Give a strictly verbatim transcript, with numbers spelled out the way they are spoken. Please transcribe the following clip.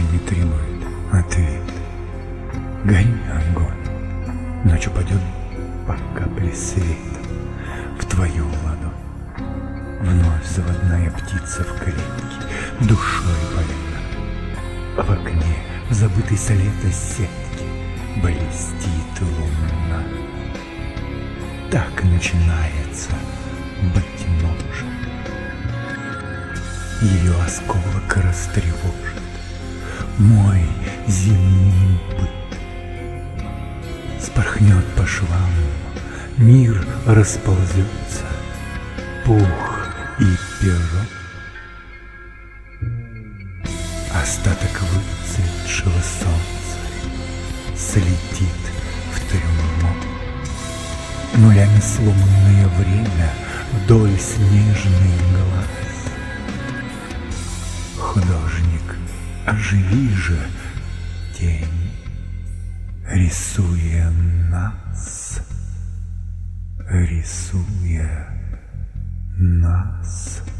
не требует ответ. Гори огонь, ночь упадет по капле света в твою ладонь. Вновь заводная птица в клетке душой поет. В окне забытый с лета сетки блестит луна. Так начинается, быть может, ее осколок растревожит мой зимний быт. Спорхнет по швам, мир расползется, пух и перо. Остаток выцветшего солнца слетит в трюмо. Нулями сломанное время вдоль снежный глаз. Художник, оживи же тень, рисуя нас, рисуя нас.